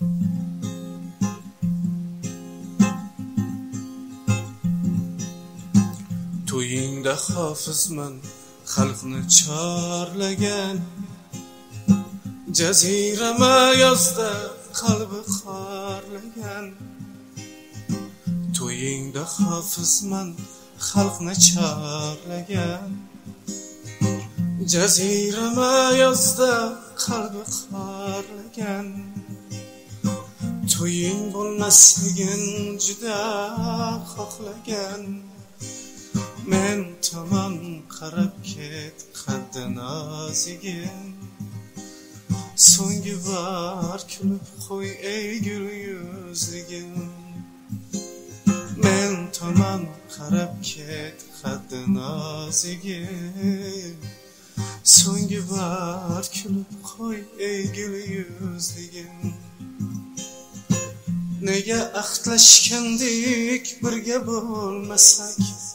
To'yingda hofizman xalqni chorlagan, jazirama yozda qalbi xorlagan. To'yingda hofizman xalqni chorlagan, jazirama yozda qalbi xorlagan. To'ying bo'lmasligin juda xohlagan, men tomon qarab ket qaddi nozigin. So'nggi bor kulib qo'y ey gul yuzligim, men tomon qarab ket qaddi nozigin. So'nggi bor kulib qo'y ey gul yuzligim. Nega ahdlashgandik birga bo'lmasak,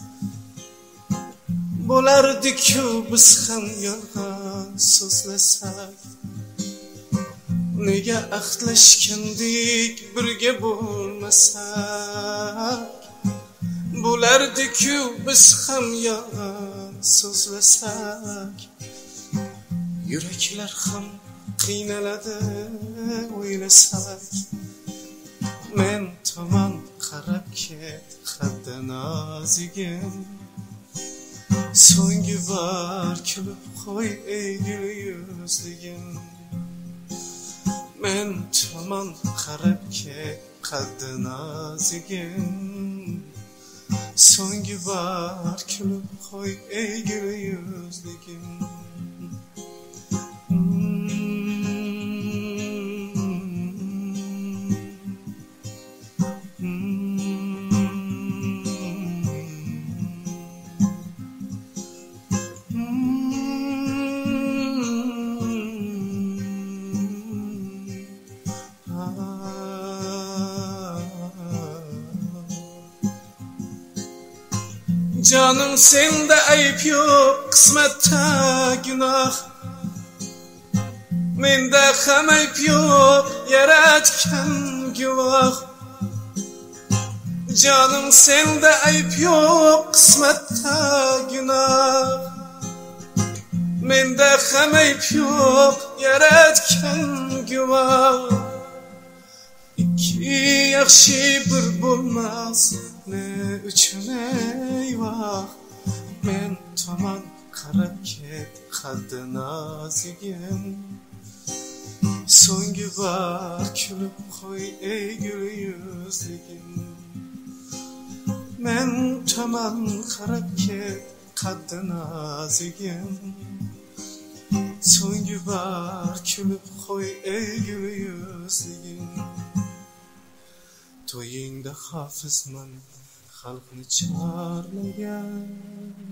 bo'lardi-ku biz ham yolg'on so'zlasak. Nega ahdlashgandik birga bo'lmasak, bo'lardi-ku biz ham yolg'on so'zlasak. Yuraklar ham qiynaladi o'ylasak, men tomon qarab ket qaddi nozigim. So'nggi bor kulib qo'y ey gul yuzligim, men tomon qarab ket qaddi nozigim. So'nggi bor kulib qo'y ey gul yuzligim. Canım sende ayıp yok, kısmette günah. Mende ham ayıp yok, yaratgan guvoh. Canım sende ayıp yok, kısmette günah. Mende ham ayıp yok, yaratgan guvoh. İki yaxshi bir bo'lmas, ne uchun eyvah. Men tomon qarab ket qaddi nozigim, so'nggi bor kulib qo'y ey gul yuzligim. Men tomon qarab ket qaddi nozigim, so'nggi bor kulib qo'y ey gul yuzligim. To'yingda hofizman xalqni chorlagan,